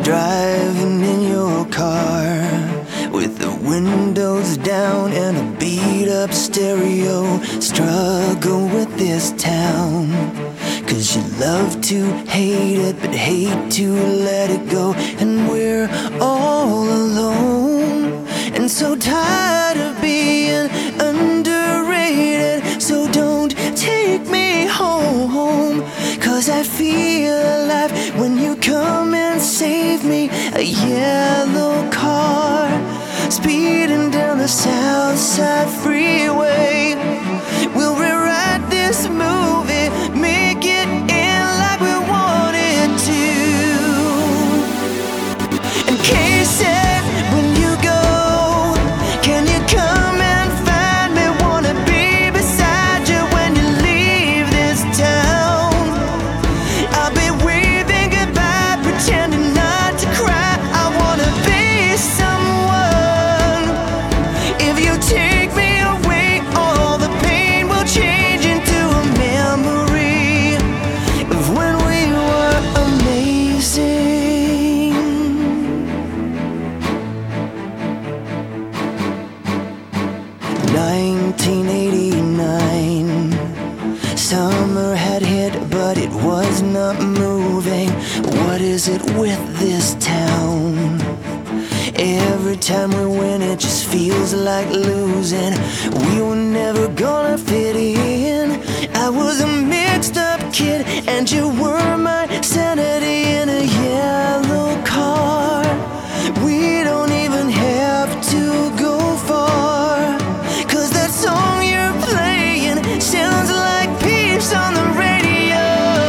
Driving in your car with the windows down and a beat-up stereo. Struggle with this town, 'cause you love to hate it but hate to let it go. And we're all alone and so tired of being underrated. So don't take me home, 'cause I feel alive when you come and save me. A yellow car speeding down the South Side Freeway. We'll rewrite this movie, make it end like we wanted to. And Casey, when you go, can you come and find me? Wanna be beside you when you leave this town. I'll be waving goodbye, pretending not to cry. I wanna be someone. If you take me away, all the pain will change into a memory of when we were amazing. 1989, summer had hit, but it was not moving. What is it with this town? Every time we win, it just feels like losing. We were never gonna fit in. I was a mixed up kid, and you were my sanity in a yellow car. We don't even have to go far, 'cause that song you're playing sounds like peace on the radio.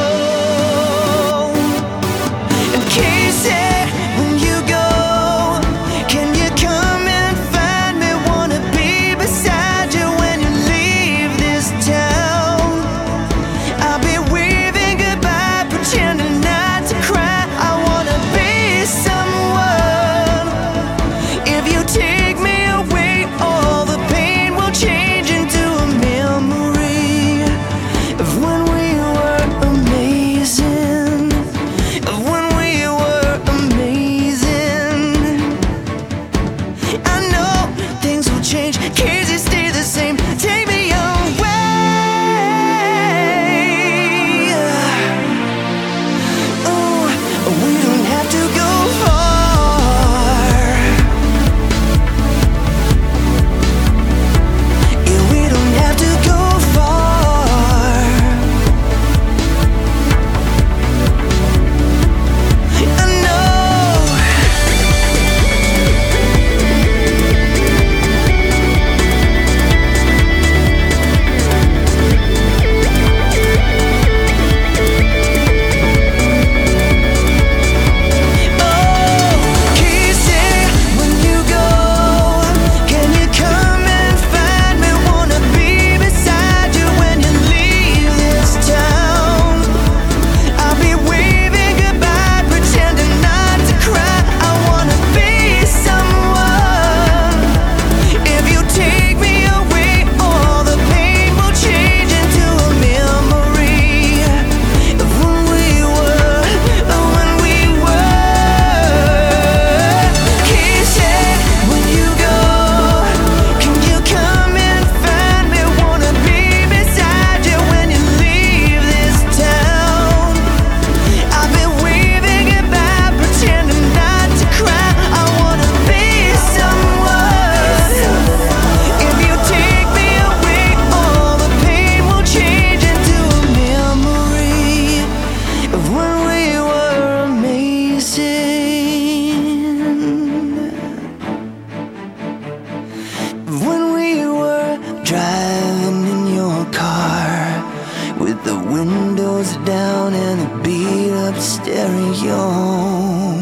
And Casey, when you go, can you come and find me? Wanna be beside you when you leave this town. I'll be waving goodbye, pretending not to cry. I wanna be someone. If you take me away, all the pain will change into a memory of when we were amazing. Of when we were amazing. I know things will change, kids you stay the same. Take me away. Oh, we don't have to go far. Yeah, we don't have to go far. I know. Casey, when you go, can you come and find me? Wanna be beside you when you leave this town. I'll be waving goodbye, pretending not to cry. I wanna be someone. If you take me away, all the pain will change into a memory of when we were, when we were. Casey, when you go, can you come and find me? Wanna be beside you when you leave this town. I've been waving goodbye, pretending not to cry. I wanna be someone. If you take me away, all the pain will change into a memory of when we were amazing. Of when we were driving in your car with the windows down and a beat-up stereo.